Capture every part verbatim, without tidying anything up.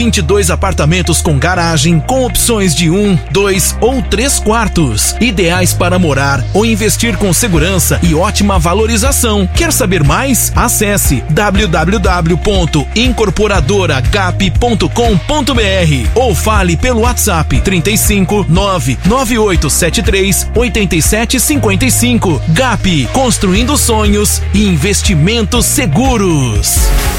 vinte e dois apartamentos com garagem, com opções de um, dois ou três quartos, ideais para morar ou investir com segurança e ótima valorização. Quer saber mais? Acesse w w w ponto incorporadora gap ponto com ponto b r ou fale pelo WhatsApp trinta e cinco, nove nove oito sete três, oito sete cinco cinco. Gap, construindo sonhos e investimentos seguros.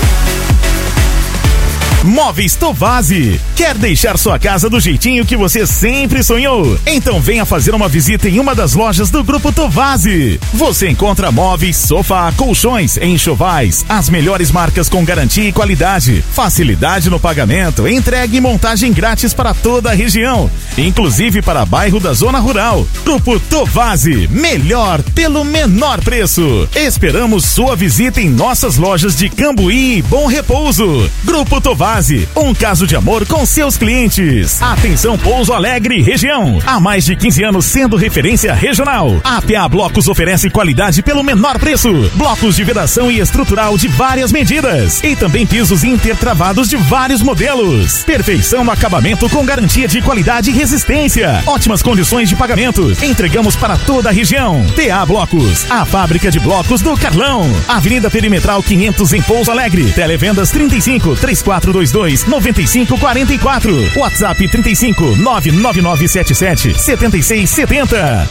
Móveis Tovazzi. Quer deixar sua casa do jeitinho que você sempre sonhou? Então venha fazer uma visita em uma das lojas do Grupo Tovazzi. Você encontra móveis, sofá, colchões, enxovais, as melhores marcas com garantia e qualidade, facilidade no pagamento, entrega e montagem grátis para toda a região, inclusive para bairro da zona rural. Grupo Tovazzi, melhor pelo menor preço. Esperamos sua visita em nossas lojas de Cambuí e Bom Repouso. Grupo Tovazzi, um caso de amor com seus clientes. Atenção Pouso Alegre região, há mais de quinze anos sendo referência regional. A P A Blocos oferece qualidade pelo menor preço, blocos de vedação e estrutural de várias medidas e também pisos intertravados de vários modelos. Perfeição no acabamento com garantia de qualidade e resistência, ótimas condições de pagamento. Entregamos para toda a região. P A Blocos, a fábrica de blocos do Carlão. Avenida Perimetral quinhentos em Pouso Alegre. Televendas trinta e cinco, três quatro dois dois, nove cinco quatro quatro. WhatsApp trinta e cinco, nove nove nove sete sete, sete seis sete zero.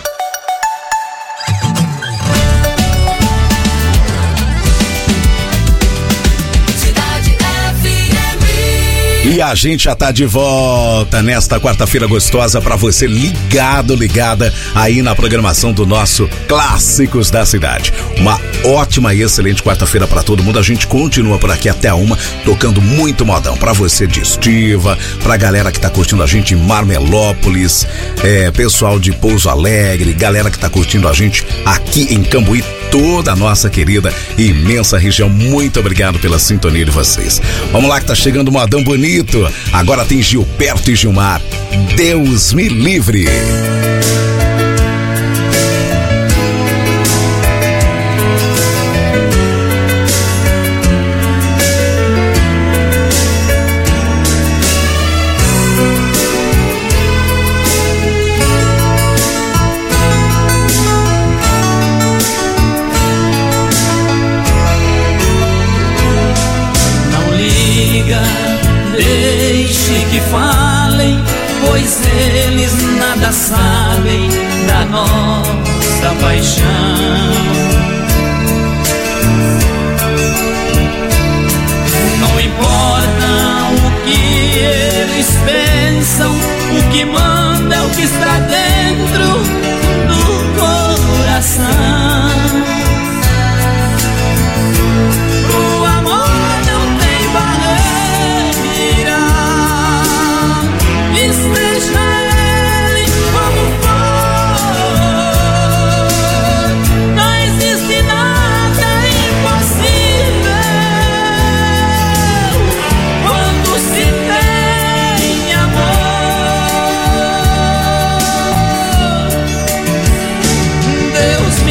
E a gente já tá de volta nesta quarta-feira gostosa pra você, ligado, ligada aí na programação do nosso Clássicos da Cidade. Uma ótima e excelente quarta-feira pra todo mundo. A gente continua por aqui até a uma, tocando muito modão pra você de Estiva, pra galera que tá curtindo a gente em Marmelópolis, é, pessoal de Pouso Alegre, galera que tá curtindo a gente aqui em Cambuí, toda a nossa querida e imensa região. Muito obrigado pela sintonia de vocês. Vamos lá que tá chegando um modão bonito. Agora tem Gilberto e Gilmar. Deus me livre. Deixe que falem, pois eles nada sabem da nossa paixão. Não importa o que eles pensam, o que manda é o que está dentro do coração. O amor não tem barreira. Esteja ele como for, não existe nada impossível quando se tem amor. Deus me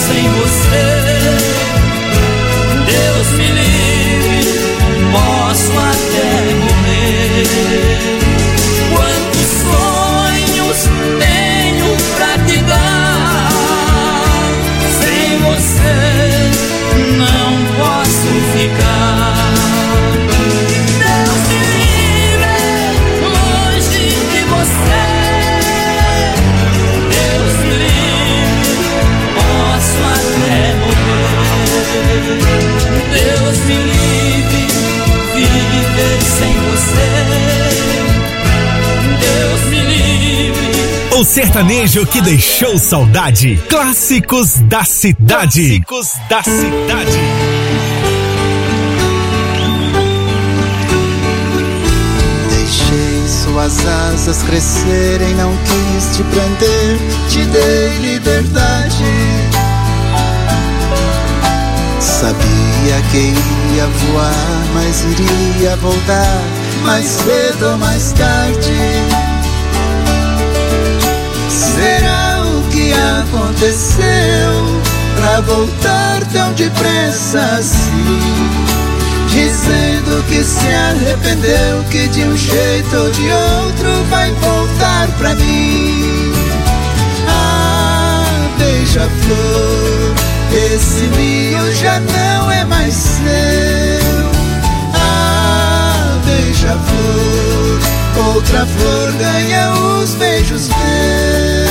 sem você. Deus me livre, posso até morrer. Quantos sonhos tenho pra te dar, sem você não posso ficar. Deus me livre, longe de você. Deus me livre, posso até morrer. Deus me livre, viver sem você. Deus me livre. O sertanejo que deixou saudade. Clássicos da cidade. Clássicos da cidade. Deixei suas asas crescerem, não quis te prender, te dei liberdade. Sabia que ia voar, mas iria voltar mais cedo ou mais tarde. Será o que aconteceu pra voltar tão depressa assim? Dizendo que se arrependeu, que de um jeito ou de outro vai voltar pra mim. Ah, beija-flor, esse ninho já não é mais seu. Ah, beija-flor, outra flor ganha os beijos meus.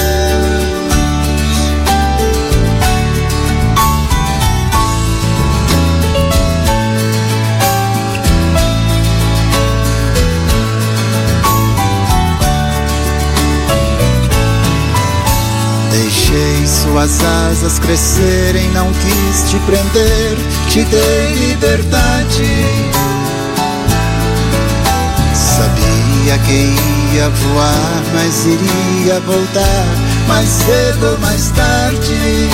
Deixei suas asas crescerem, não quis te prender, te dei liberdade. Sabia que ia voar, mas iria voltar mais cedo ou mais tarde.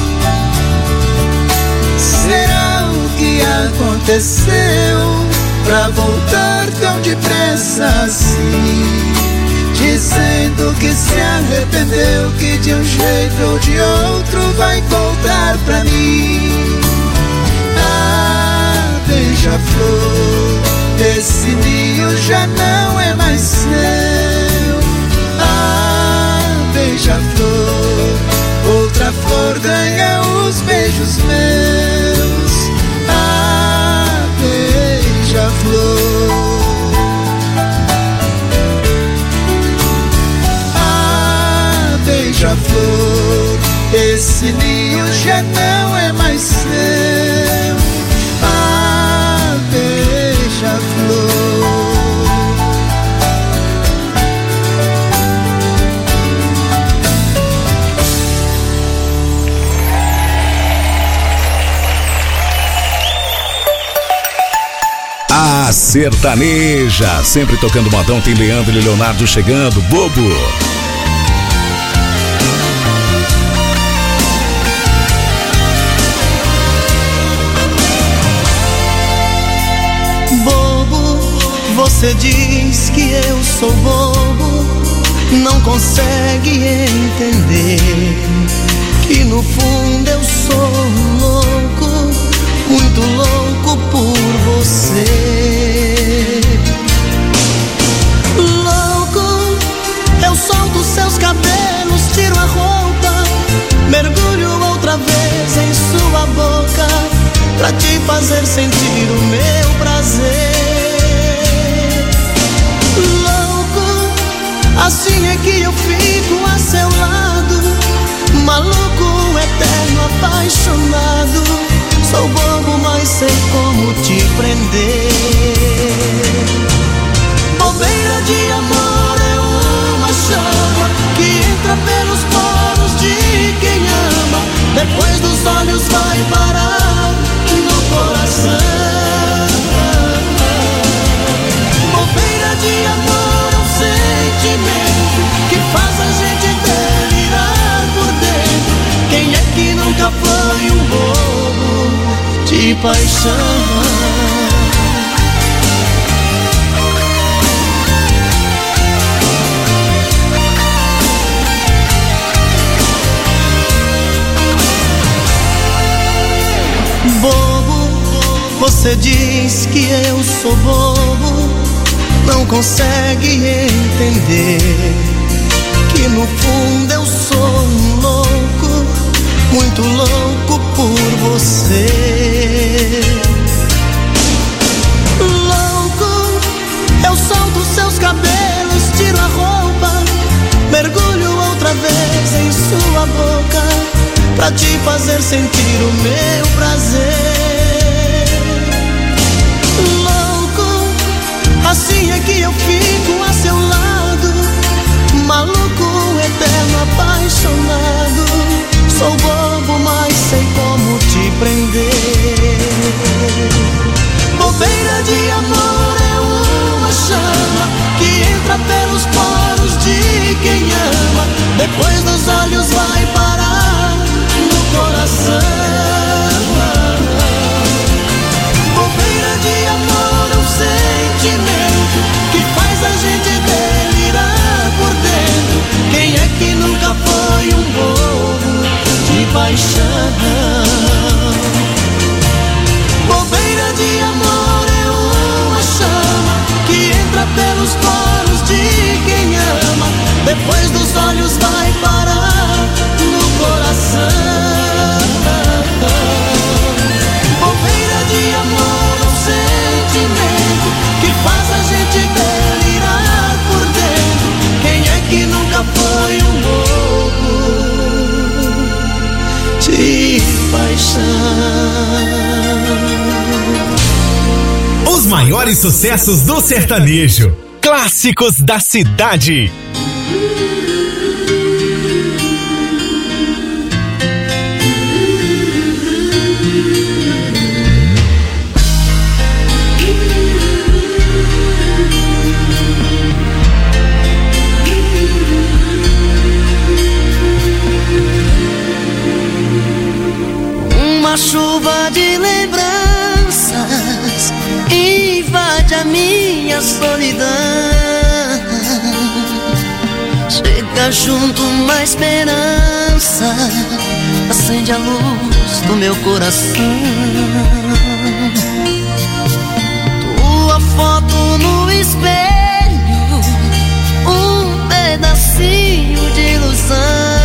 Será o que aconteceu pra voltar tão depressa assim? Dizendo que se arrependeu, que de um jeito ou de outro vai voltar pra mim. Ah, beija-flor, esse ninho já não é mais seu. Ah, beija-flor, outra flor ganha os beijos meus. Ah, beija-flor, beija-flor, esse ninho já não é mais seu. Ah, beija-flor. A sertaneja, sempre tocando modão, tem Leandro e Leonardo chegando, bobo. Você diz que eu sou bobo, não consegue entender que no fundo eu sou louco, muito louco por você. Louco, eu solto seus cabelos, tiro a roupa, mergulho outra vez em sua boca, pra te fazer sentir o meu prazer. Assim é que eu fico a seu lado, maluco, eterno, apaixonado. Sou bobo, mas sei como te prender. Bobeira de amor é uma chama que entra pelos poros de quem ama, depois dos olhos vai parar no coração. Bobeira de amor é um sentimento que faz a gente delirar por dentro. Quem é que nunca foi um bobo de paixão? Você diz que eu sou bobo, não consegue entender que no fundo eu sou um louco, muito louco por você. Louco, eu solto seus cabelos, tiro a roupa, mergulho outra vez em sua boca, pra te fazer sentir o meu prazer. Assim é que eu fico a seu lado, maluco, eterno, apaixonado. Sou bobo, mas sei como te prender. Bobeira de amor é uma chama que entra pelos poros de quem ama, depois dos olhos vai parar no coração. Bobeira de amor é um sentimento que faz a gente delirar por dentro. Quem é que nunca foi um bobo de paixão? Bobeira de amor é uma chama que entra pelos poros de quem ama, depois dos olhos vai parar no coração. Bobeira de amor é um sentimento que faz a gente delirar por dentro. Quem é que nunca foi um bobo de paixão? Os maiores sucessos do sertanejo. Clássicos da cidade. Uma chuva de lembranças invade a minha solidão. Chega junto uma esperança, acende a luz do meu coração. Tua foto no espelho, um pedacinho de ilusão.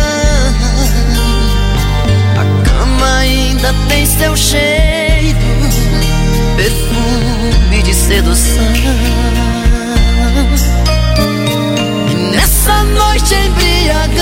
Ainda tem seu cheiro, perfume de sedução. E nessa noite embriagante,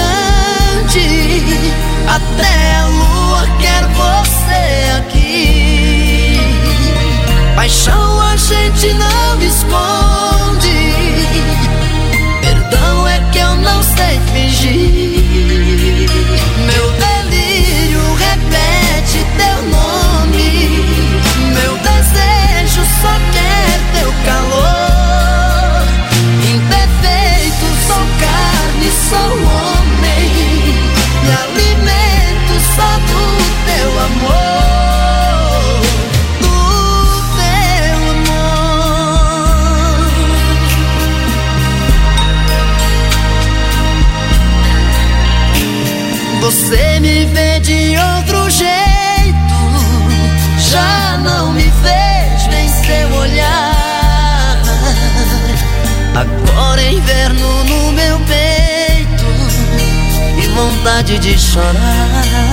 até a lua quer você aqui. Paixão a gente não esconde, perdão é que eu não sei fingir. Meu delírio repete teu nome, meu desejo só quer teu calor. Imperfeito, sou carne, sou homem, me alimento só do teu amor, do teu amor. Você me vê de outro jeito, já não me vejo em seu olhar. Agora é inverno no meu peito e vontade de chorar.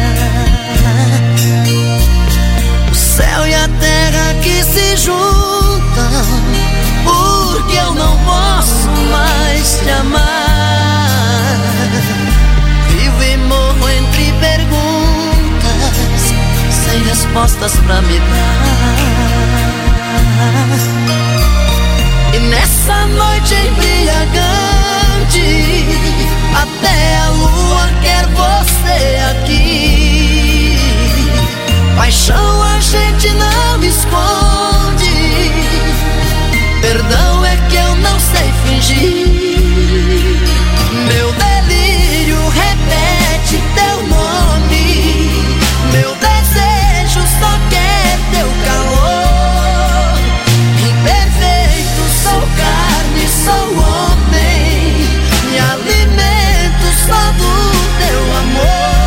O céu e a terra que se juntam, porque eu não posso mais te amar. Vivo e morro entre perguntas, sem respostas pra me dar. E nessa noite embriagante, até a lua quer você aqui. Paixão a gente não esconde, perdão é que eu não sei fingir. Meu delírio repete teu nome, meu desejo só quer teu calor. Imperfeito, sou carne, sou homem, me alimento só do teu amor.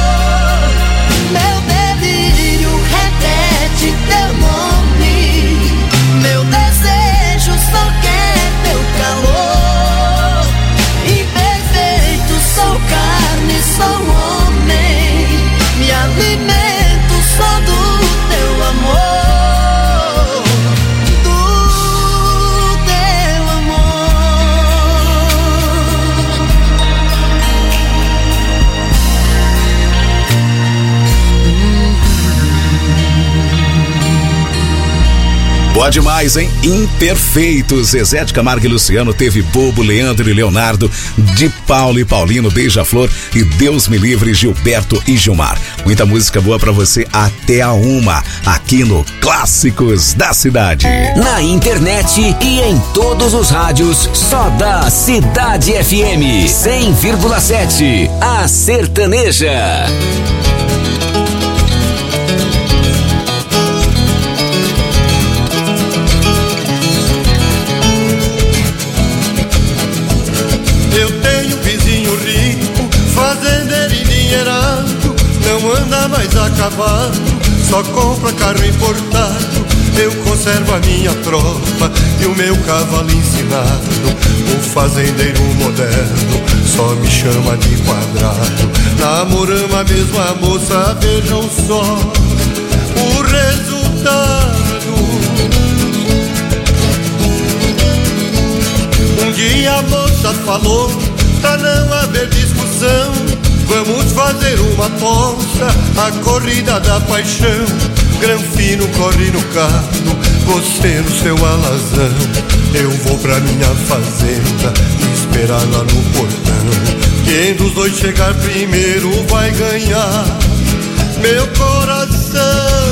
Pode mais, hein? Imperfeitos. Zezé de Camargo e Luciano, teve Bobo, Leandro e Leonardo, de Paulo e Paulino, Beija-Flor e Deus me livre, Gilberto e Gilmar. Muita música boa pra você até a uma, aqui no Clássicos da Cidade. Na internet e em todos os rádios, só da Cidade F M cem vírgula sete, a sertaneja. Eu tenho um vizinho rico, fazendeiro endinheirado, não anda mais a cavalo, só compra carro importado. Eu conservo a minha tropa e o meu cavalo ensinado. O fazendeiro moderno só me chama de quadrado. Namoramos a mesma moça, vejam só o resultado. Um dia a moça falou, pra não haver discussão, vamos fazer uma aposta, a corrida da paixão. Granfino corre no carro, você no seu alazão. Eu vou pra minha fazenda, esperar lá no portão. Quem dos dois chegar primeiro vai ganhar meu coração.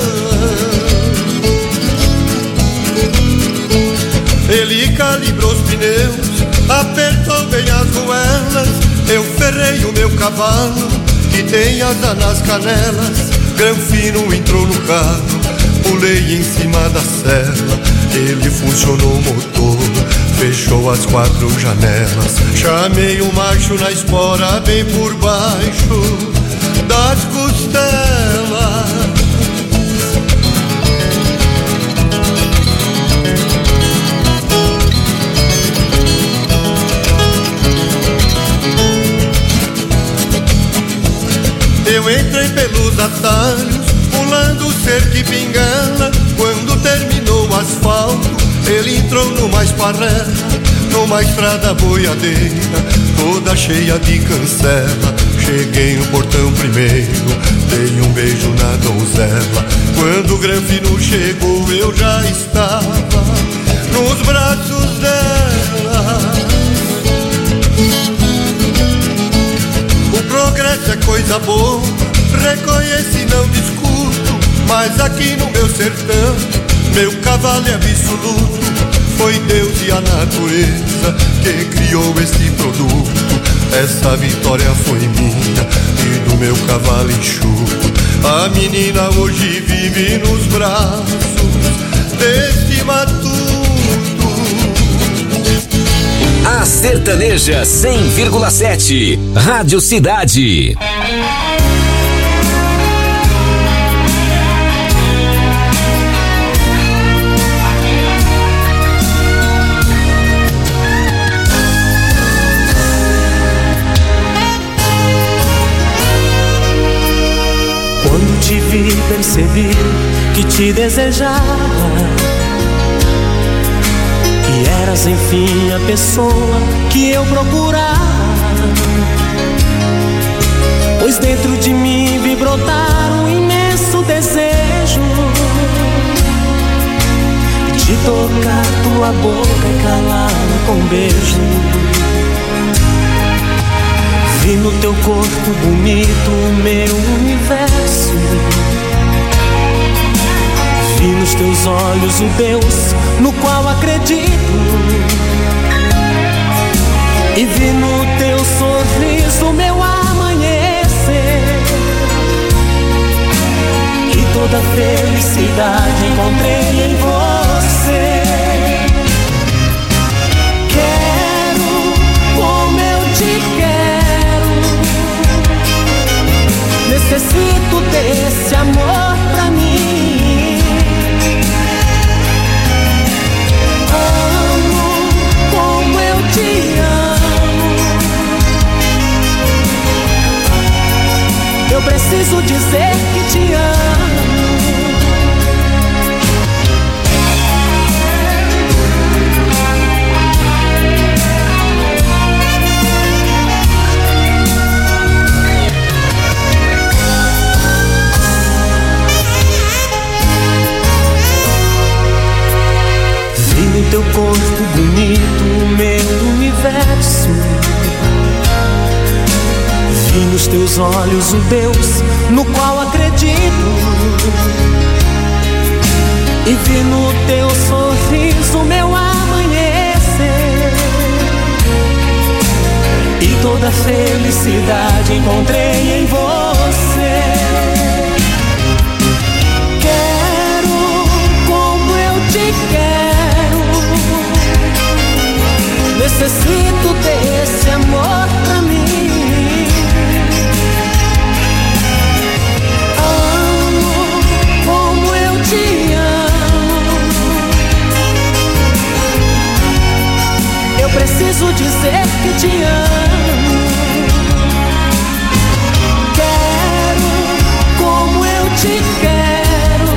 Ele calibrou os pneus, apertou bem as goelas. Eu ferrei o meu cavalo, que tem asa nas canelas. Granfino entrou no carro, pulei em cima da sela. Ele funcionou o motor, fechou as quatro janelas. Chamei o macho na espora, bem por baixo das costelas. Eu entrei pelos atalhos, pulando cerca e bengala. Quando terminou o asfalto, ele entrou numa esparrela, numa estrada boiadeira, toda cheia de cancela. Cheguei no portão primeiro, dei um beijo na donzela. Quando o Granfino chegou, eu já estava nos braços dela. O progresso é coisa boa, reconheço e não discuto, mas aqui no meu sertão, meu cavalo é absoluto. Foi Deus e a natureza que criou este produto. Essa vitória foi minha e do meu cavalo enxuto. A menina hoje vive nos braços deste matuto. A sertaneja cem vírgula sete, Rádio Cidade. Quando te vi, percebi que te desejava, que eras enfim a pessoa que eu procurava. Pois dentro de mim vi brotar um imenso desejo de tocar tua boca e calá-la com um beijo. Vi no teu corpo bonito o meu universo, vi nos teus olhos o Deus no qual acredito, e vi no teu sorriso o meu amanhecer, e toda a felicidade encontrei em você. Quero como eu te quero, necessito desse amor pra mim. Amo como eu te amo, eu preciso dizer que te amo. corpo bonito, meu universo. Vi nos teus olhos o Deus no qual acredito. E vi no teu sorriso meu amanhecer. E toda a felicidade encontrei em você. Quero como eu te quero. Necessito desse amor pra mim. Amo como eu te amo. Eu preciso dizer que te amo. Quero como eu te quero.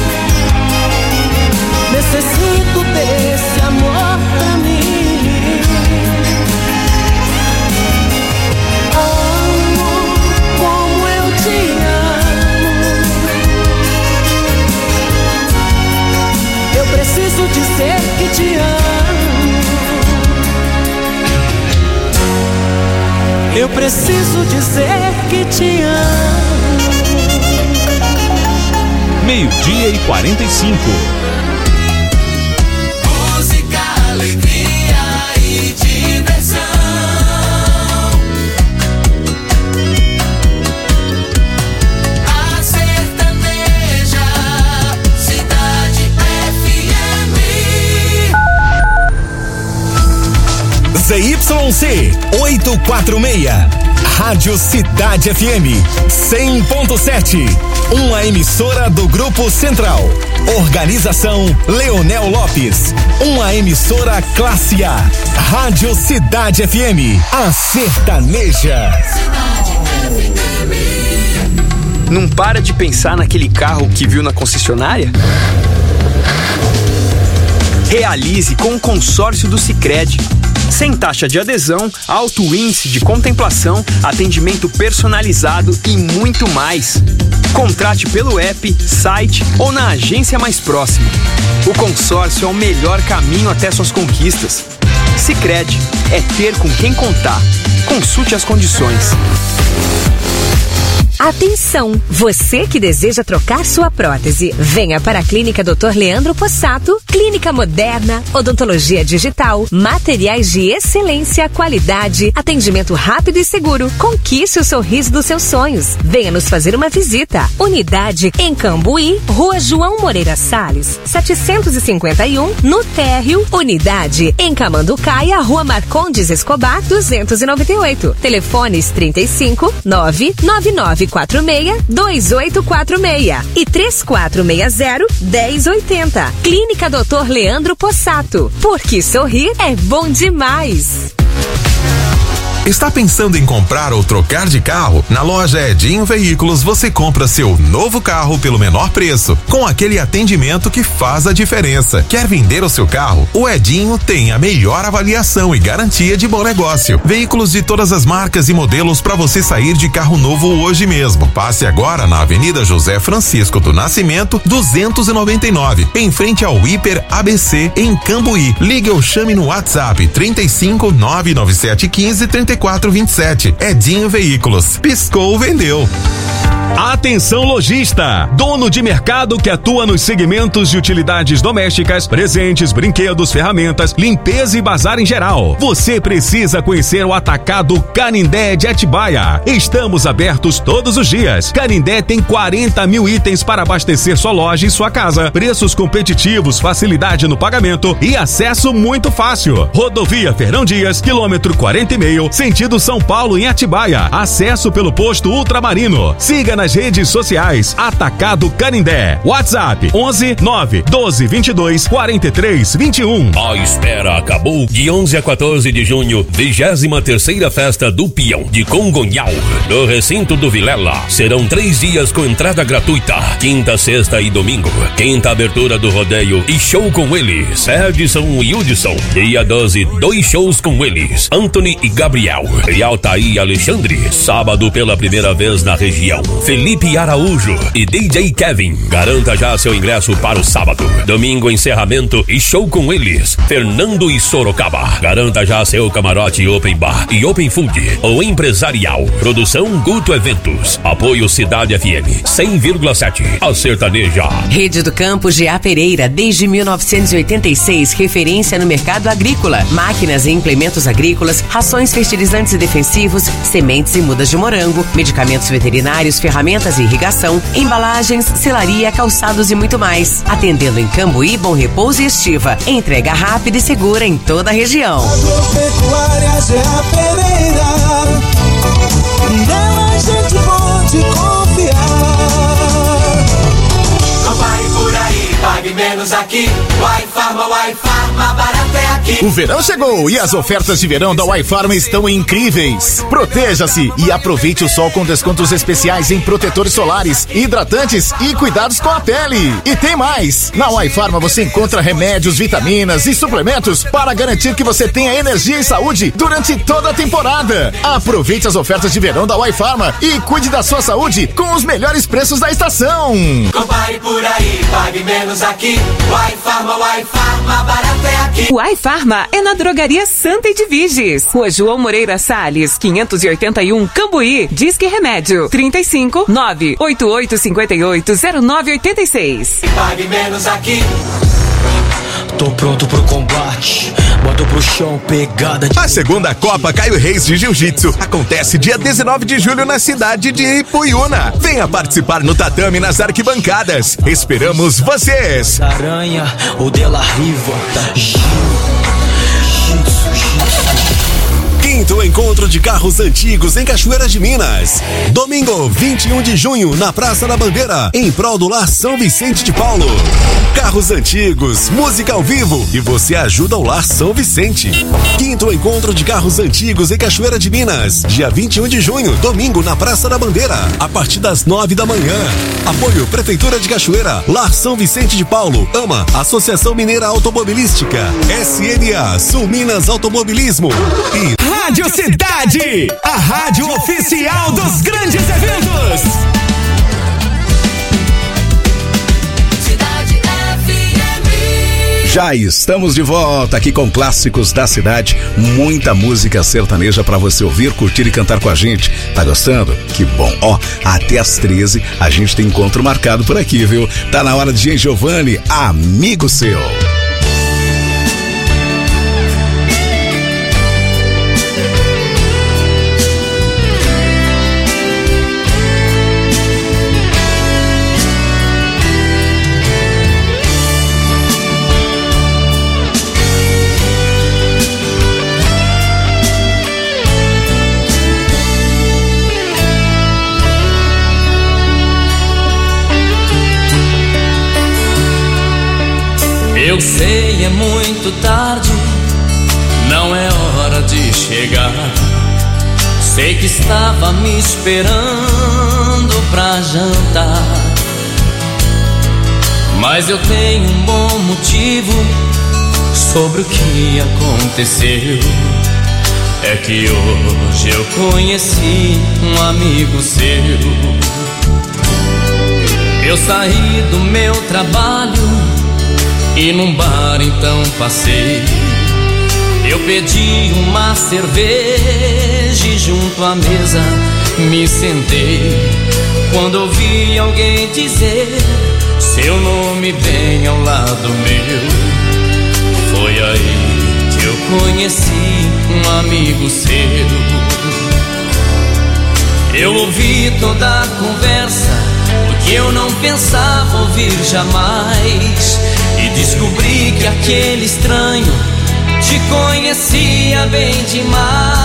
Necessito desse amor pra mim. Amo como eu te amo. Eu preciso dizer que te amo. Eu preciso dizer que te amo. Meio-dia e quarenta e cinco. Música, alegria e diversão. A Sertaneja, Cidade F M. Z Y C oitocentos e quarenta e seis, Rádio Cidade F M cem ponto sete, uma emissora do Grupo Central. Organização Leonel Lopes, uma emissora classe A. Rádio Cidade F M, a sertaneja. Não para de pensar naquele carro que viu na concessionária? Realize com o consórcio do Sicredi. Sem taxa de adesão, alto índice de contemplação, atendimento personalizado e muito mais. Contrate pelo app, site ou na agência mais próxima. O consórcio é o melhor caminho até suas conquistas. Sicredi é ter com quem contar. Consulte as condições. Atenção! Você que deseja trocar sua prótese, venha para a Clínica doutor Leandro Possato. Clínica moderna, odontologia digital, materiais de excelência, qualidade, atendimento rápido e seguro. Conquiste o sorriso dos seus sonhos. Venha nos fazer uma visita. Unidade em Cambuí, Rua João Moreira Salles, setecentos e cinquenta e um, no Térreo. Unidade em Camanducaia, Rua Marcondes Escobar, duzentos e noventa e oito. Telefones trinta e cinco, nove nove nove quatro seis, dois oito quatro seis e três quatro seis zero, um zero oito zero. Clínica doutor Leandro Possato. Porque sorrir é bom demais. Está pensando em comprar ou trocar de carro? Na loja Edinho Veículos você compra seu novo carro pelo menor preço, com aquele atendimento que faz a diferença. Quer vender o seu carro? O Edinho tem a melhor avaliação e garantia de bom negócio. Veículos de todas as marcas e modelos para você sair de carro novo hoje mesmo. Passe agora na Avenida José Francisco do Nascimento, duzentos e noventa e nove, em frente ao Hiper A B C, em Cambuí. Ligue ou chame no WhatsApp trinta e cinco, nove nove sete um cinco, trinta e quatro vinte e sete. Edinho Veículos. Piscou, vendeu. Atenção lojista, dono de mercado que atua nos segmentos de utilidades domésticas, presentes, brinquedos, ferramentas, limpeza e bazar em geral. Você precisa conhecer o Atacado Canindé de Atibaia. Estamos abertos todos os dias. Canindé tem quarenta mil itens para abastecer sua loja e sua casa. Preços competitivos, facilidade no pagamento e acesso muito fácil. Rodovia Fernão Dias, quilômetro quarenta e meio, sentido São Paulo em Atibaia. Acesso pelo posto Ultramarino. Siga nas redes sociais Atacado Canindé. WhatsApp onze nove doze vinte e dois quarenta e três vinte e um. A espera acabou. De onze a quatorze de junho, vigésima terceira festa do Peão de Congonhal, no recinto do Vilela. Serão três dias com entrada gratuita, quinta, sexta e domingo. Quinta abertura do rodeio e show com eles, Edson e Hudson. Dia doze, dois shows com eles, Anthony e Gabriel. E Altair e Alexandre. Sábado pela primeira vez na região, Felipe Araújo e D J Kevin. Garanta já seu ingresso para o sábado. Domingo, encerramento e show com eles, Fernando e Sorocaba. Garanta já seu camarote Open Bar e Open Food ou empresarial. Produção Guto Eventos. Apoio Cidade F M cem vírgula sete. A sertaneja. Rede do Campo G A Pereira, desde mil novecentos e oitenta e seis, referência no mercado agrícola. Máquinas e implementos agrícolas, rações, fertilizantes e defensivos, sementes e mudas de morango, medicamentos veterinários, ferramentas e irrigação, embalagens, selaria, calçados e muito mais. Atendendo em Cambuí, Bom Repouso e Estiva. Entrega rápida e segura em toda a região. Agropecuária G A Pereira, nela a gente pode confiar. Compare por aí, pague menos aqui. Uai Farma, Uai Farma, barato é aqui. O verão chegou e as ofertas de verão da Uai Farma estão incríveis. Proteja-se e aproveite o sol com descontos especiais em protetores solares, hidratantes e cuidados com a pele. E tem mais! Na Uai Farma você encontra remédios, vitaminas e suplementos para garantir que você tenha energia e saúde durante toda a temporada. Aproveite as ofertas de verão da Uai Farma e cuide da sua saúde com os melhores preços da estação. Compare por aí, pague menos aqui. Uai Farma, Uai Farma, barato é aqui. Uai Farma é na Drogaria Santa Edviges, Rua João Moreira Salles, quinhentos e oitenta e um, Cambuí. Disque Remédio, trinta e cinco, nove oito oito cinco oito, zero nove oito seis. Pague menos aqui. Tô pronto pro combate, boto pro chão, pegada de... A segunda Copa Caio Reis de Jiu-Jitsu acontece dia dezenove de julho na cidade de Ipuiuna. Venha participar no tatame nas arquibancadas. Esperamos vocês! Aranha, o Della Riva, Quinto encontro de carros antigos em Cachoeira de Minas. Domingo, vinte e um de junho, na Praça da Bandeira, em prol do Lar São Vicente de Paulo. Carros antigos, música ao vivo e você ajuda o Lar São Vicente. Quinto encontro de carros antigos em Cachoeira de Minas. Dia vinte e um de junho, domingo, na Praça da Bandeira, a partir das nove da manhã. Apoio Prefeitura de Cachoeira, Lar São Vicente de Paulo, AMA, Associação Mineira Automobilística, S N A, Sul Minas Automobilismo e Rádio Cidade, a rádio oficial dos grandes eventos. Cidade F M. Já estamos de volta aqui com Clássicos da Cidade. Muita música sertaneja pra você ouvir, curtir e cantar com a gente. Tá gostando? Que bom. Ó, até às treze a gente tem encontro marcado por aqui, viu? Tá na hora de Jean Giovanni, amigo seu. Eu sei, é muito tarde, não é hora de chegar. Sei que estava me esperando pra jantar, mas eu tenho um bom motivo sobre o que aconteceu. É que hoje eu conheci um amigo seu. Eu saí do meu trabalho e num bar então passei. Eu pedi uma cerveja e junto à mesa me sentei. Quando ouvi alguém dizer seu nome bem ao lado meu, foi aí que eu conheci um amigo seu. Eu ouvi toda a conversa, o que eu não pensava ouvir jamais, e descobri que aquele estranho te conhecia bem demais.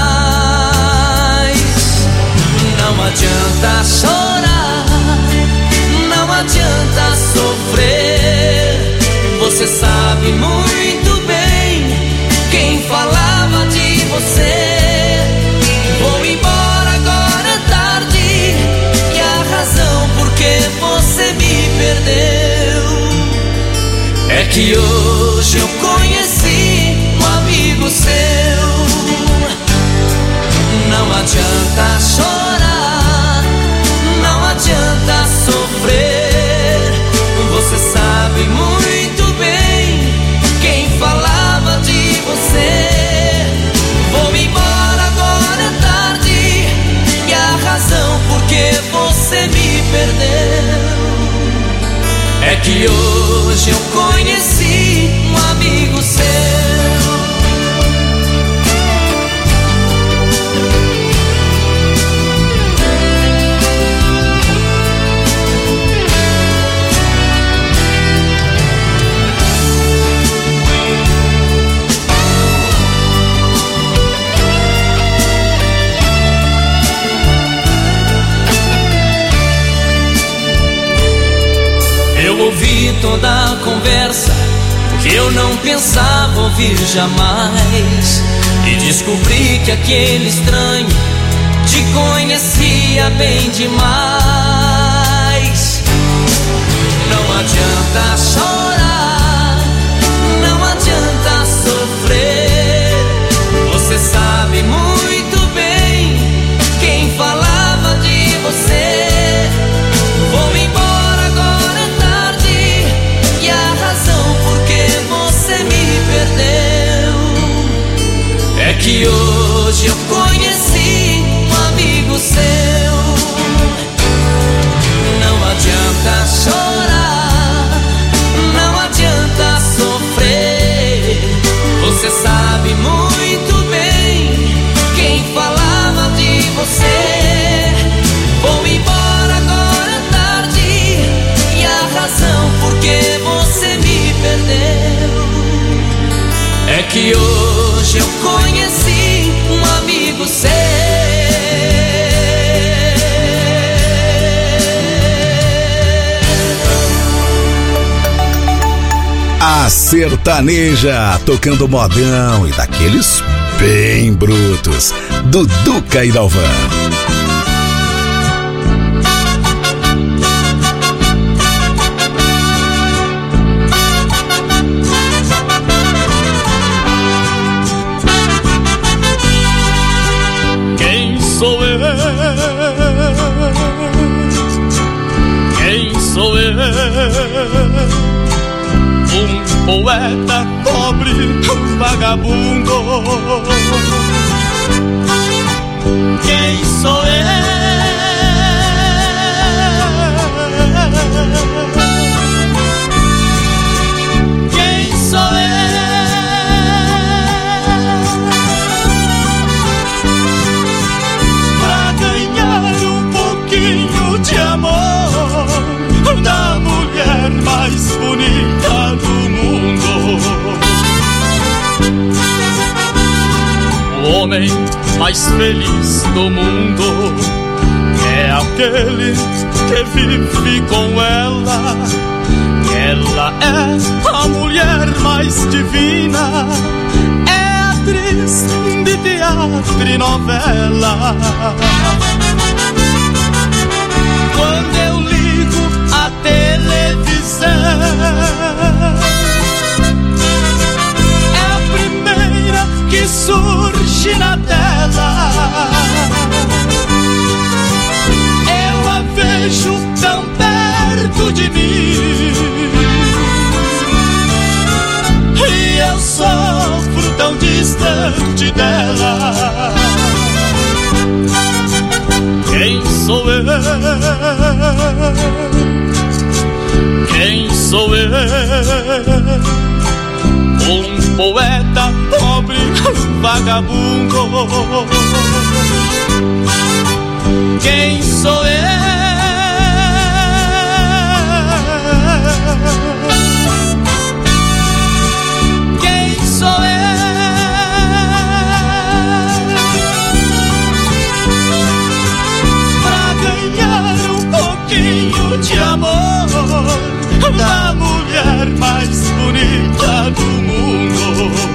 Não adianta chorar, não adianta sofrer. Você sabe muito bem quem falava de você. Vou embora, agora é tarde, e a razão por que você me perdeu é que hoje eu conheci um amigo seu. Não adianta chorar, não adianta perdeu. É que hoje eu conheci um amigo seu. Eu ouvi toda a conversa que eu não pensava ouvir jamais, e descobri que aquele estranho te conhecia bem demais. Não adianta chorar, não adianta sofrer, você sabe muito bem quem falava de você. Vou embora agora, é tarde, e a razão por que você me perdeu é que hoje eu conheci um amigo seu. Não adianta chorar, não adianta sofrer, você sabe muito bem quem falava de você. Vou embora agora, é tarde, e a razão por que você me perdeu é que hoje eu conheci um amigo seu. A sertaneja, tocando modão e daqueles bem brutos, Duduca e Dalvan. Quem sou eu? Quem sou eu? Um poeta pobre, um vagabundo. Quem sou eu? Quem sou eu? Pra ganhar um pouquinho de amor da mulher mais bonita do mundo. O homem mais feliz do mundo é aquele que vive com ela. Ela é a mulher mais divina, é atriz de teatro e novela. Quando eu ligo a televisão, é a primeira que surge na tela. Eu a vejo tão perto de mim e eu sofro tão distante dela. Quem sou eu? Quem sou eu? Um poeta pobre, vagabundo. Quem sou eu? Quem sou eu? Pra ganhar um pouquinho de amor da mulher mais bonita do mundo.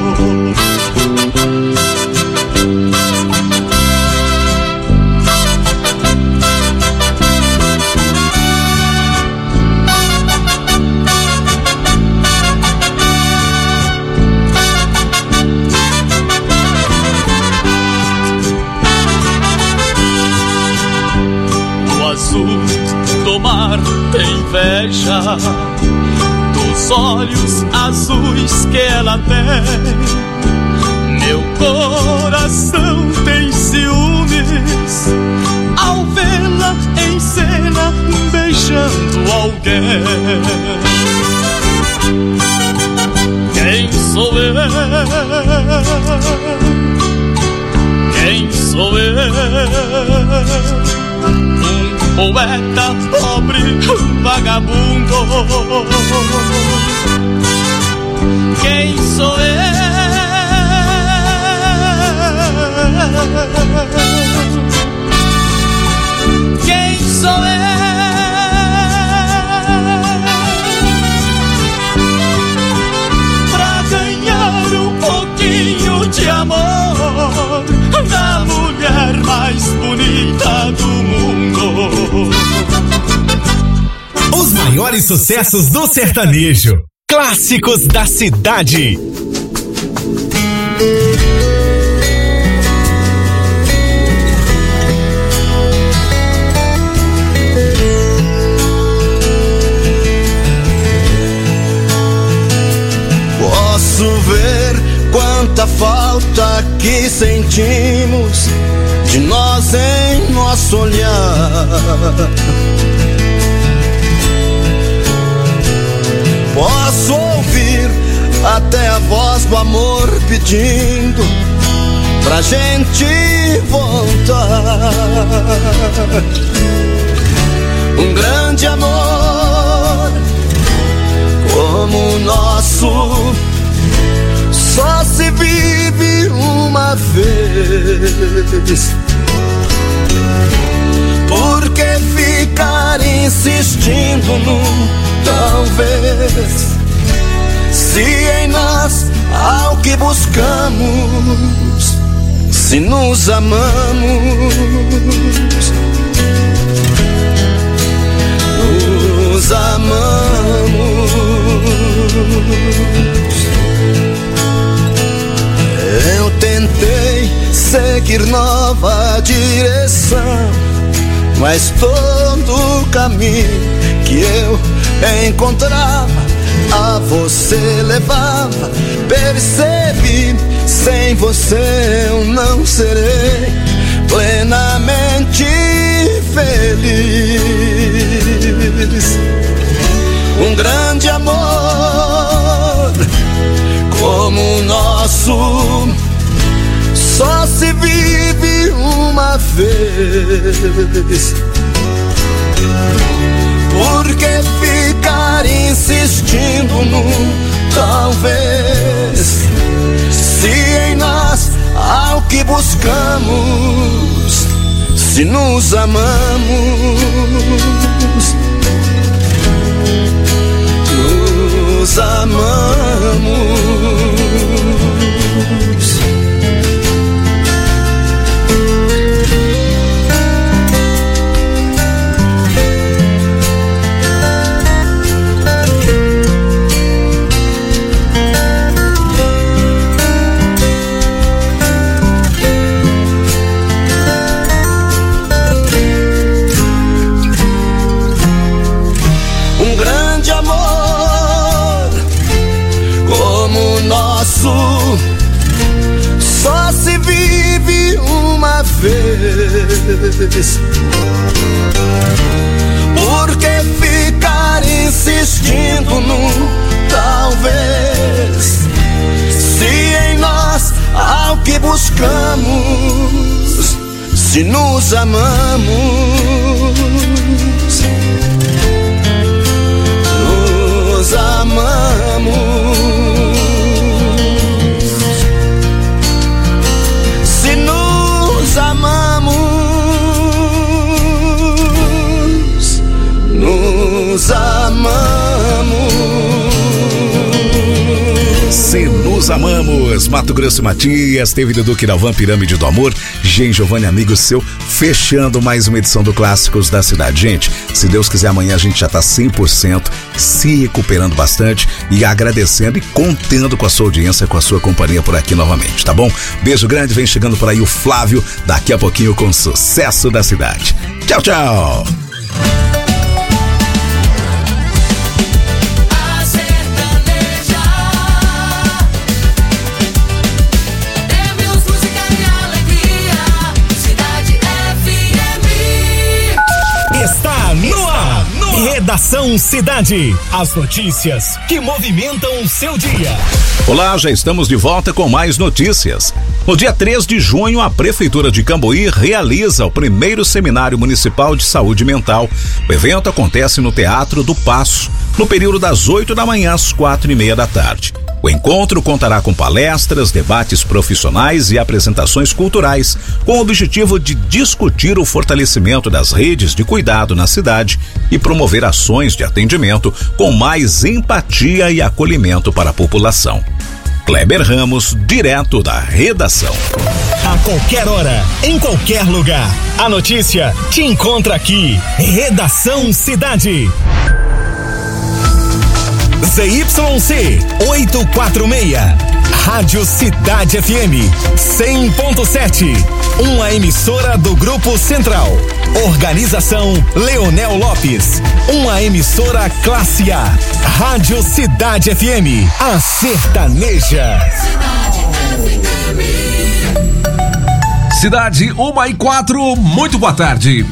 O azul do mar tem inveja dos olhos azuis que ela tem. Meu coração tem ciúmes ao vê-la em cena beijando desejando alguém. Quem sou eu? Quem sou eu? Um poeta pobre, vagabundo. Quem sou eu? Quem sou eu? Pra ganhar um pouquinho de amor da mulher mais bonita do mundo. Os maiores sucessos do sertanejo. Clássicos da cidade. Posso ver quanta falta que sentimos de nós em nosso olhar. Posso ouvir até a voz do amor pedindo pra gente voltar. Um grande amor como o nosso só se vive uma vez. Por que ficar insistindo no talvez, se em nós há o que buscamos, se nos amamos, nos amamos. Eu tentei seguir nova direção, mas todo o caminho que eu encontrava a você levava. Percebi, sem você eu não serei plenamente feliz. Um grande amor como o nosso só se vive uma vez. Por que ficar insistindo no talvez, se em nós há o que buscamos, se nos amamos, nos amamos. Só se vive uma vez. Por que ficar insistindo no talvez, se em nós há o que buscamos, se nos amamos, nos amamos. Nos amamos, nos amamos. Se nos amamos, Mato Grosso Matias, teve Dudu Quiravan, Pirâmide do Amor, Gen Giovanni, amigo seu, fechando mais uma edição do Clássicos da Cidade. Gente, se Deus quiser, amanhã a gente já tá cem por cento, se recuperando bastante e agradecendo e contando com a sua audiência, com a sua companhia por aqui novamente, tá bom? Beijo grande, vem chegando por aí o Flávio, daqui a pouquinho com Sucesso da Cidade. Tchau, tchau! Redação Cidade. As notícias que movimentam o seu dia. Olá, já estamos de volta com mais notícias. No dia três de junho, a Prefeitura de Cambuí realiza o primeiro Seminário Municipal de Saúde Mental. O evento acontece no Teatro do Paço, no período das oito da manhã às quatro e meia da tarde. O encontro contará com palestras, debates profissionais e apresentações culturais, com o objetivo de discutir o fortalecimento das redes de cuidado na cidade e promover ações de atendimento com mais empatia e acolhimento para a população. Kleber Ramos, direto da redação. A qualquer hora, em qualquer lugar, a notícia te encontra aqui. Redação Cidade. Z Y C oitocentos e quarenta e seis, Rádio Cidade F M cem ponto sete, uma emissora do Grupo Central. Organização Leonel Lopes, uma emissora classe A. Rádio Cidade F M, a sertaneja. Cidade uma e quatro, muito boa tarde.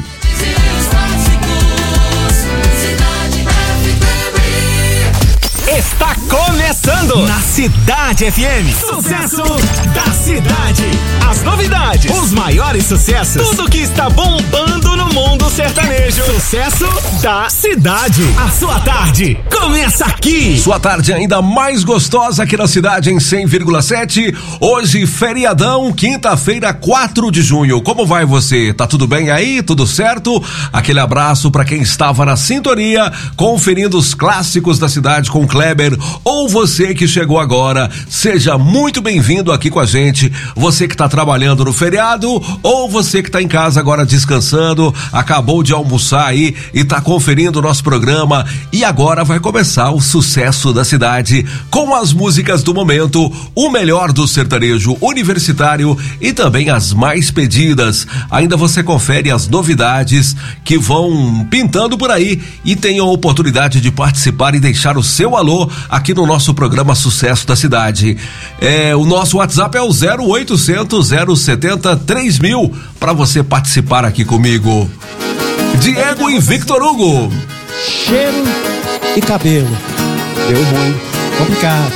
Está começando na Cidade F M. Sucesso da cidade. As novidades, os maiores sucessos, tudo que está bombando no mundo sertanejo. Sucesso da cidade. A sua tarde começa aqui. Sua tarde ainda mais gostosa aqui na cidade em cem vírgula sete. Hoje, feriadão, quinta-feira, quatro de junho. Como vai você? Tá tudo bem aí? Tudo certo? Aquele abraço para quem estava na sintonia, conferindo os clássicos da cidade com Kleber, ou você que chegou agora, seja muito bem-vindo aqui com a gente. Você que está trabalhando no feriado, ou você que está em casa agora descansando, acabou de almoçar aí e está conferindo o nosso programa, e agora vai começar o sucesso da cidade com as músicas do momento, o melhor do sertanejo universitário e também as mais pedidas. Ainda você confere as novidades que vão pintando por aí e tem a oportunidade de participar e deixar o seu alô aqui no nosso programa Sucesso da Cidade. É, o nosso WhatsApp é o zero oitocentos, zero setenta, três mil para você participar aqui comigo. Diego e Victor Hugo. Cheiro e cabelo. Deu ruim. Complicado.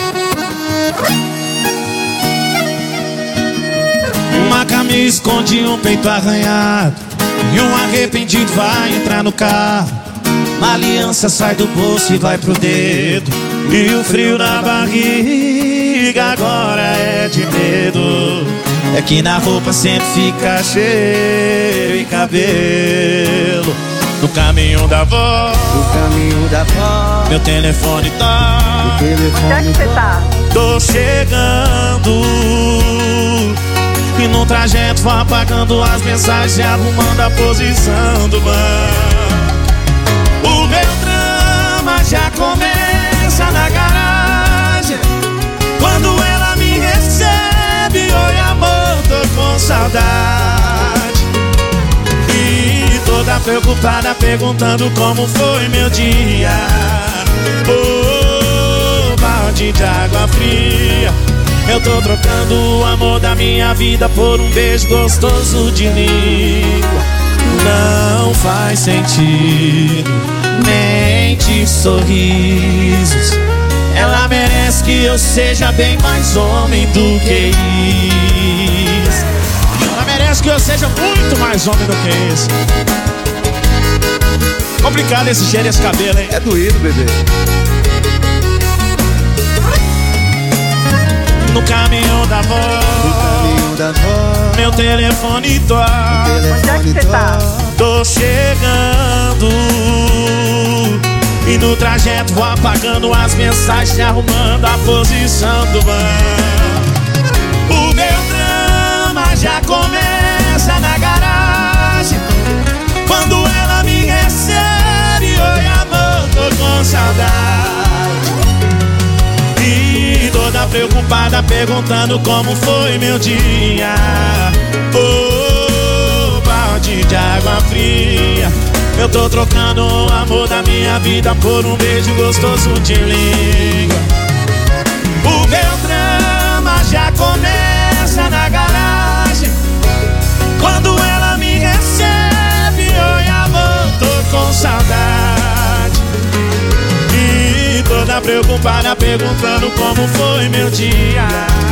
Uma camisa esconde um peito arranhado e um arrependido vai entrar no carro. Uma aliança sai do bolso e vai pro dedo, e o frio na barriga agora é de medo. É que na roupa sempre fica cheiro e cabelo. No caminho da avó, no caminho da avó, meu telefone tá. Onde é que você tá? Tô chegando, e no trajeto vou apagando as mensagens e arrumando a posição do banco. O meu drama já começa na garagem, quando ela me recebe. Oi amor, tô com saudade. E toda preocupada perguntando como foi meu dia. Oh, balde de água fria. Eu tô trocando o amor da minha vida por um beijo gostoso de língua. Não faz sentido, mente, sorrisos. Ela merece que eu seja bem mais homem do que isso. Ela merece que eu seja muito mais homem do que isso. Complicado esse cheiro e esse cabelo, hein? É doído, bebê. No caminho da avó, no caminho da avó, meu telefone toca. Onde é que você tá? Tô chegando, e no trajeto vou apagando as mensagens, arrumando a posição do banco. O meu drama já começa na garagem, quando ela me recebe. Oi amor, tô com saudade. E toda preocupada perguntando como foi meu dia. Oh, balde de água fria. Eu tô trocando o amor da minha vida por um beijo gostoso de língua. O meu drama já começa na garagem, quando ela me recebe. Oi amor, tô com saudade. preocupada perguntando como foi meu dia.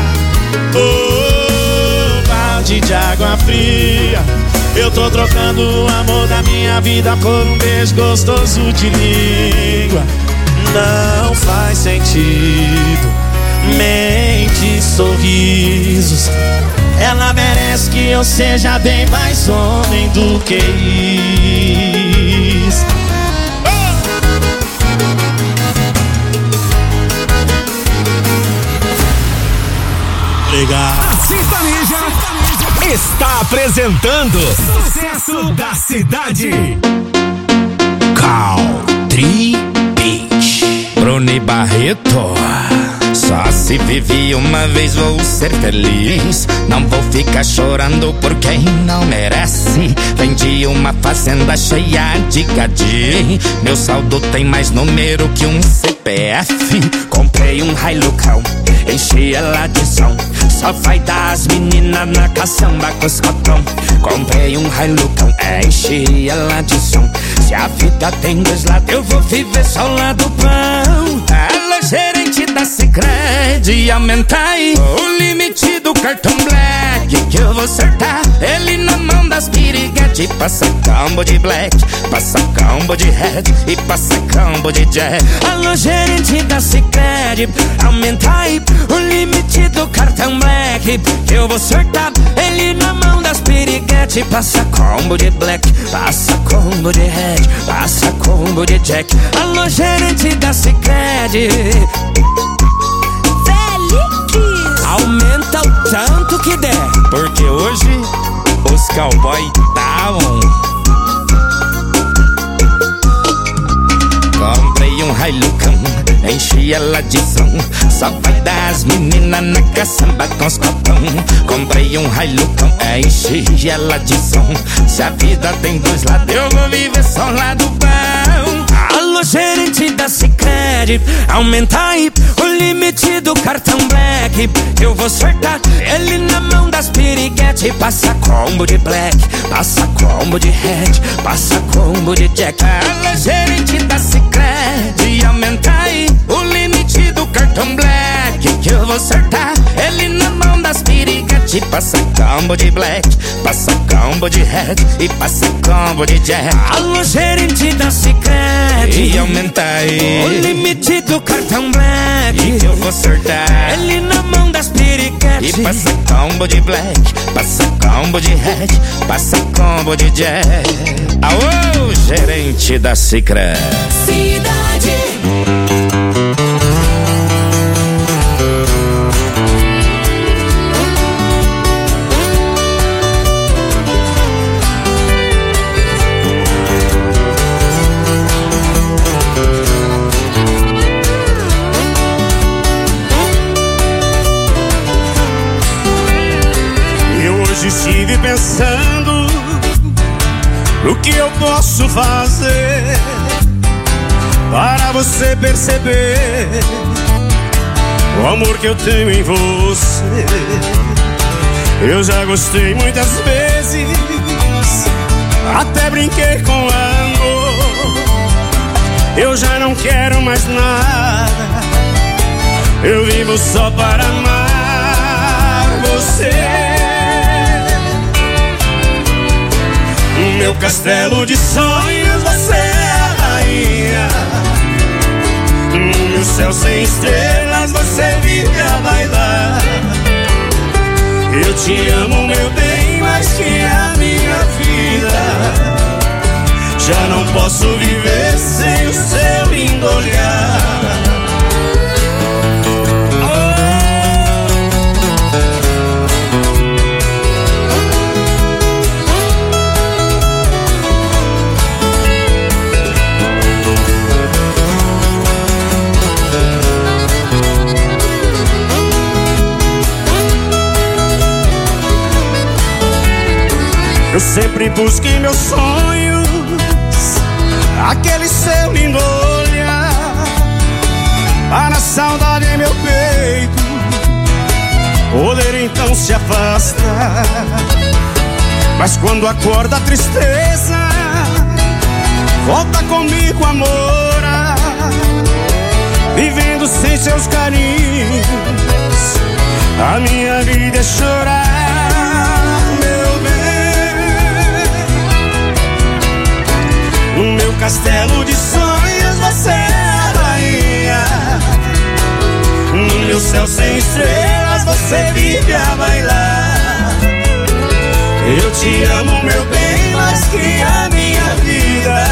Oh, balde de água fria. Eu tô trocando o amor da minha vida por um beijo gostoso de língua. Não faz sentido, mente, sorrisos. Ela merece que eu seja bem mais homem do que isso. Legal. A Sertaneja está apresentando Sucesso da Cidade. Country Beach. Bruni Barreto. Só se vive uma vez, vou ser feliz. Não vou ficar chorando por quem não merece. Vendi uma fazenda cheia de gadinho. Meu saldo tem mais número que um C P F. Comprei um Hilucão, enchi ela de som. Só vai dar as meninas na caçamba com os cotão. Comprei um Hilucão, enchi ela de som. Se a vida tem dois lados, eu vou viver só o lado bom. Alô, gerente da Sicredi, aumenta aí o limite do cartão Black, que eu vou acertar ele na mão das piriguete. Passa combo de Black, passa combo de Red e passa combo de Jack. Alô, gerente da Sicredi, aumenta aí o limite do cartão Black, que eu vou acertar ele na mão das piriguete. Passa combo de Black, passa combo de Red, passa combo de Jack. Alô, gerente da Sicredi, aumenta o tanto que der, porque hoje os cowboy tá on. Comprei um Hilucão, enchi ela de som. Só vai dar as meninas na caçamba com os copão. Comprei um Hilucão, enchi ela de som. Se a vida tem dois lados, eu vou viver só o lado bom. Alô, gerente da Sicredi, aumenta aí o limite do cartão Black, eu vou acertar ele na mão das piriguete. Passa combo de Black, passa combo de Red, passa combo de Jack. Alô, gerente da Sicredi, aumenta aí o limite do cartão Black, que eu vou acertar ele na mão das piriguete. Passa combo de Black, passa combo de Red e passa combo de Jack. Alô, gerente da Sicredi, aumenta aí o limite do cartão Black, que eu vou acertar ele na mão das piriguete. E passa combo de Black, passa combo de Red, passa combo de Jack. Aô, gerente da Sicredi. Cidade. Estive pensando no que eu posso fazer para você perceber o amor que eu tenho em você. Eu já gostei muitas vezes, até brinquei com amor. Eu já não quero mais nada, eu vivo só para amar você. Meu castelo de sonhos, você é a rainha. No céu sem estrelas, você vive a bailar. Eu te amo, meu bem, mais que a minha vida. Já não posso viver sem o seu lindo olhar. Eu sempre busquei meus sonhos, aquele seu lindo olhar. Para a saudade em meu peito poder então se afastar. Mas quando acorda a tristeza, volta comigo, amor, viver seus carinhos. A minha vida é chorar, meu bem. No meu castelo de sonhos você é a rainha. No meu céu sem estrelas você vive a bailar. Eu te amo, meu bem, mais que a minha vida.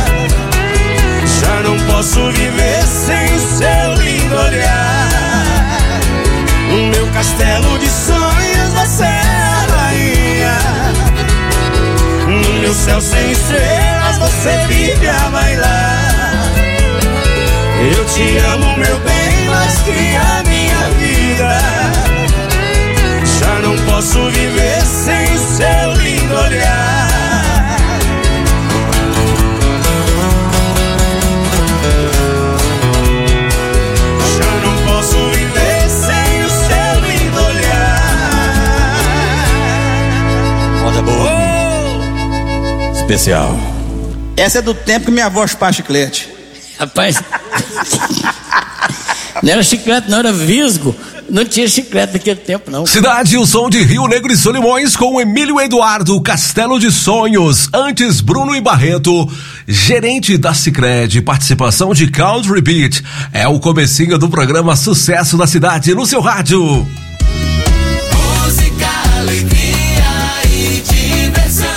Já não posso viver sem o seu lindo olhar. No meu castelo de sonhos você é a rainha. No meu céu sem estrelas você vive a bailar. Eu te amo, meu bem, mais que a minha vida. Já não posso viver sem o seu lindo olhar. Já não posso viver sem o seu lindo olhar. Moda boa. Oh! Especial. Essa é do tempo que minha avó chupava chiclete. Rapaz, não era chiclete, não, era visgo. Não tinha chiclete naquele tempo, não. Cidade, o som de Rio Negro e Solimões com Emílio Eduardo, Castelo de Sonhos. Antes, Bruno e Barreto, gerente da Sicredi, participação de Country Beat. É o comecinho do programa Sucesso da Cidade no seu rádio. Música, alegria e diversão.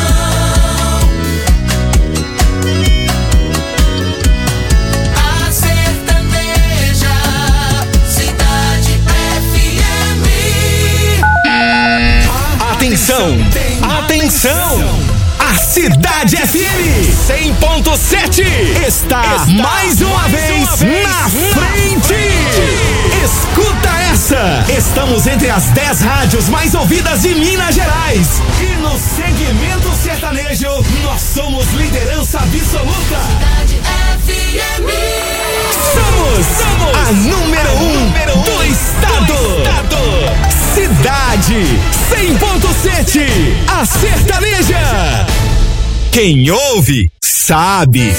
Atenção, atenção, a Cidade F M cem ponto sete está, está mais uma mais vez uma na frente. frente. Escuta essa, estamos entre as dez rádios mais ouvidas de Minas Gerais. E no segmento sertanejo, nós somos liderança absoluta. Cidade F M. Somos, somos a número um, número um do estado. Do estado. Cidade cem ponto sete, a sertaneja. Quem ouve, sabe.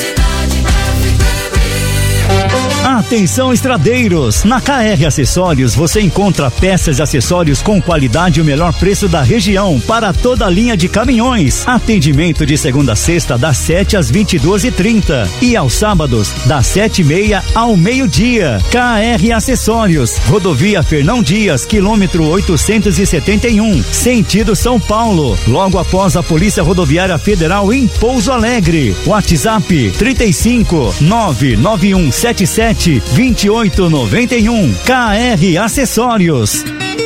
Atenção, estradeiros! Na K R Acessórios você encontra peças e acessórios com qualidade e o melhor preço da região para toda a linha de caminhões. Atendimento de segunda a sexta das sete às vinte e duas e trinta e aos sábados das sete e meia ao meio-dia. K R Acessórios, Rodovia Fernão Dias, quilômetro oitocentos e setenta e um, sentido São Paulo, logo após a Polícia Rodoviária Federal em Pouso Alegre. WhatsApp trinta e cinco, nove nove um sete sete vinte e oito noventa e um. K R Acessórios.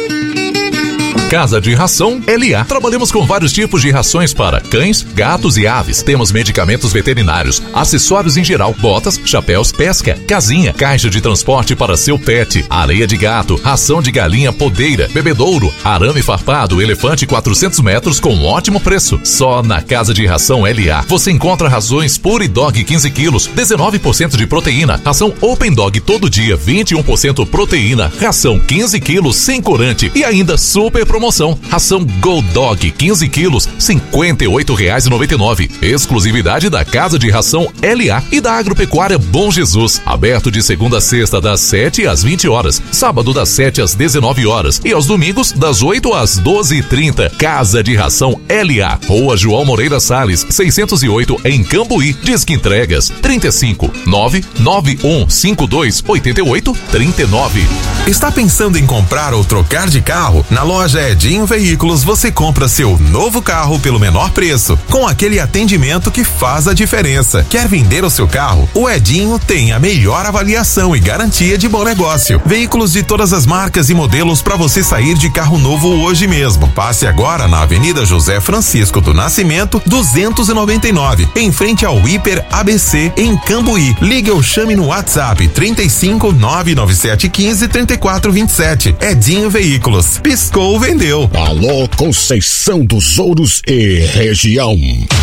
Casa de Ração L A. Trabalhamos com vários tipos de rações para cães, gatos e aves. Temos medicamentos veterinários, acessórios em geral, botas, chapéus, pesca, casinha, caixa de transporte para seu pet, areia de gato, ração de galinha podeira, bebedouro, arame farpado, elefante quatrocentos metros com ótimo preço. Só na Casa de Ração L A você encontra rações Pure Dog quinze quilos, dezenove por cento de proteína, ração Open Dog todo dia, vinte e um por cento proteína, ração quinze quilos sem corante e ainda super promoção. Ração Gold Dog quinze quilos, cinquenta e oito reais e noventa e nove. Exclusividade da Casa de Ração L A e da Agropecuária Bom Jesus. Aberto de segunda a sexta das sete às vinte horas, sábado das sete às dezenove horas e aos domingos das oito às doze e trinta. Casa de Ração L A, Rua João Moreira Salles, seiscentos e oito em Cambuí. Disque entregas trinta e cinco, nove nove um cinco dois oito oito três nove. Está pensando em comprar ou trocar de carro? Na loja Edinho Veículos você compra seu novo carro pelo menor preço, com aquele atendimento que faz a diferença. Quer vender o seu carro? O Edinho tem a melhor avaliação e garantia de bom negócio. Veículos de todas as marcas e modelos para você sair de carro novo hoje mesmo. Passe agora na Avenida José Francisco do Nascimento, duzentos e noventa e nove, em frente ao Hiper A B C em Cambuí. Ligue ou chame no WhatsApp trinta e cinco, nove nove sete um cinco, três quatro dois sete. Edinho Veículos. Piscou, vendeu. Alô, Conceição dos Ouros e região.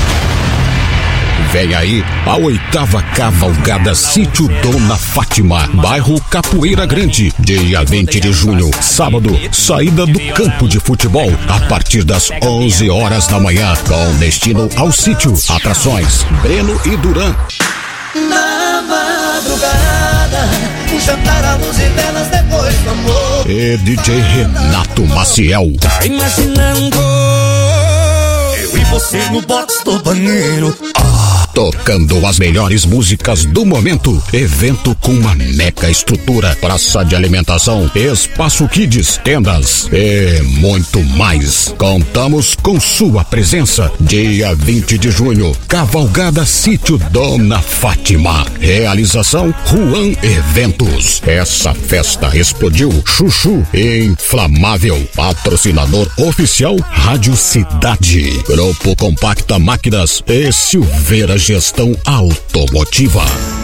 Vem aí a oitava cavalgada Sítio Dona Fátima, bairro Capoeira Grande, dia vinte de junho, sábado, saída do campo de futebol, a partir das onze horas da manhã, com destino ao sítio. Atrações, Breno e Duran. Na madrugada, cantar a luz e velas depois do amor. E D J Renato Maciel. Tá imaginando eu e você no box do banheiro, tocando as melhores músicas do momento. Evento com uma mega estrutura, praça de alimentação, espaço kids, tendas e muito mais. Contamos com sua presença. Dia vinte de junho, Cavalgada Sítio Dona Fátima. Realização Juan Eventos. Essa festa explodiu. Chuchu Inflamável. Patrocinador oficial Rádio Cidade. Grupo Compacta Máquinas e Silveira Gestão Automotiva.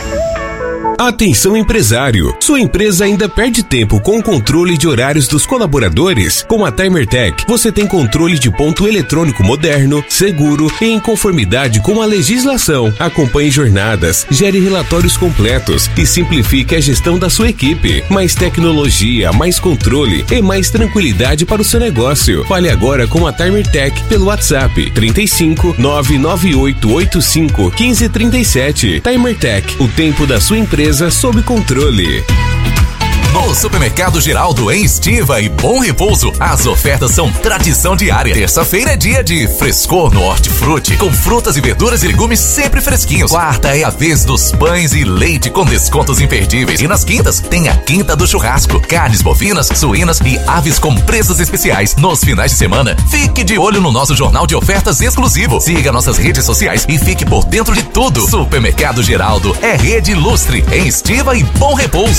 Atenção empresário, sua empresa ainda perde tempo com o controle de horários dos colaboradores? Com a TimerTech, você tem controle de ponto eletrônico moderno, seguro e em conformidade com a legislação. Acompanhe jornadas, gere relatórios completos e simplifique a gestão da sua equipe. Mais tecnologia, mais controle e mais tranquilidade para o seu negócio. Fale agora com a TimerTech pelo WhatsApp trinta e cinco, nove nove oito oito cinco, um cinco três sete. TimerTech, o tempo da sua empresa sob controle. No Supermercado Geraldo, em Estiva e Bom Repouso, as ofertas são tradição diária. Terça-feira é dia de frescor no Hortifruti, com frutas e verduras e legumes sempre fresquinhos. Quarta é a vez dos pães e leite com descontos imperdíveis. E nas quintas tem a Quinta do Churrasco, carnes bovinas, suínas e aves com preços especiais. Nos finais de semana, fique de olho no nosso jornal de ofertas exclusivo. Siga nossas redes sociais e fique por dentro de tudo. Supermercado Geraldo é rede ilustre em Estiva e Bom Repouso.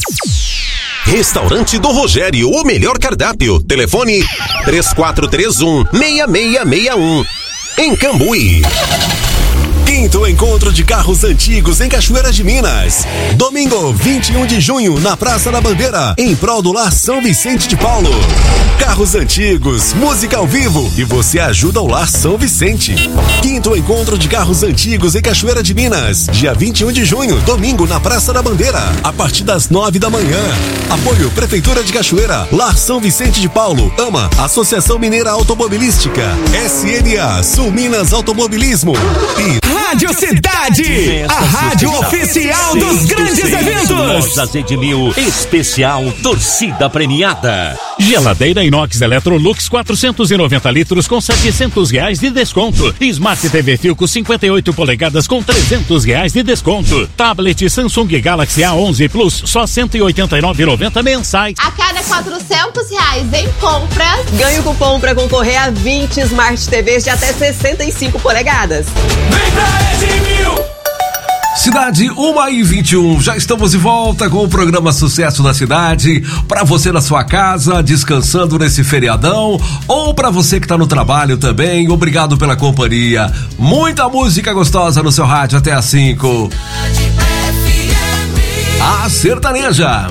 Restaurante do Rogério, o melhor cardápio. Telefone três quatro três um, seis seis seis um. Em Cambuí. Quinto encontro de carros antigos em Cachoeira de Minas. Domingo, vinte e um de junho, na Praça da Bandeira, em prol do Lar São Vicente de Paulo. Carros antigos, música ao vivo e você ajuda o Lar São Vicente. Quinto encontro de carros antigos em Cachoeira de Minas. Dia vinte e um de junho, domingo, na Praça da Bandeira, a partir das nove da manhã. Apoio Prefeitura de Cachoeira, Lar São Vicente de Paulo, AMA, Associação Mineira Automobilística, S N A, Sul Minas Automobilismo e Rádio Cidade, a rádio oficial dos grandes eventos. Lojas Edmil, especial torcida premiada. Geladeira inox Electrolux quatrocentos e noventa litros com setecentos reais de desconto. Smart T V Filco cinquenta e oito polegadas com trezentos reais de desconto. Tablet Samsung Galaxy A onze Plus só cento e oitenta e nove reais e noventa centavos mensais. A cada quatrocentos reais em compras, ganhe o cupom para concorrer a vinte Smart T Vs de até sessenta e cinco polegadas. Vem pra Edmil! Cidade uma e vinte e um, já estamos de volta com o programa Sucesso da Cidade, para você na sua casa, descansando nesse feriadão, ou para você que tá no trabalho também. Obrigado pela companhia, muita música gostosa no seu rádio até às cinco. A Sertaneja.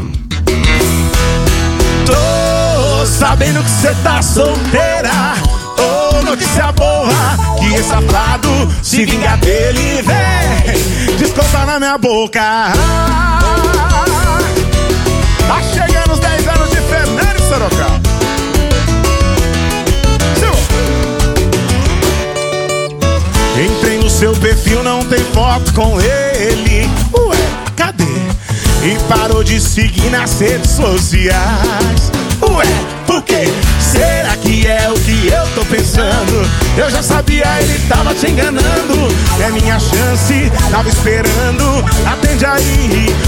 Tô sabendo que cê tá solteira, ô notícia boa, que esse safado se vinga dele, vem, desconta na minha boca. Tá chegando os dez anos de Fernando Sorocaba. Entrei no seu perfil, não tem foto com ele. Ué, cadê? E parou de seguir nas redes sociais. Ué, por quê? Será que é o que eu tô pensando? Eu já sabia, ele tava te enganando. É minha chance, tava esperando. Atende aí,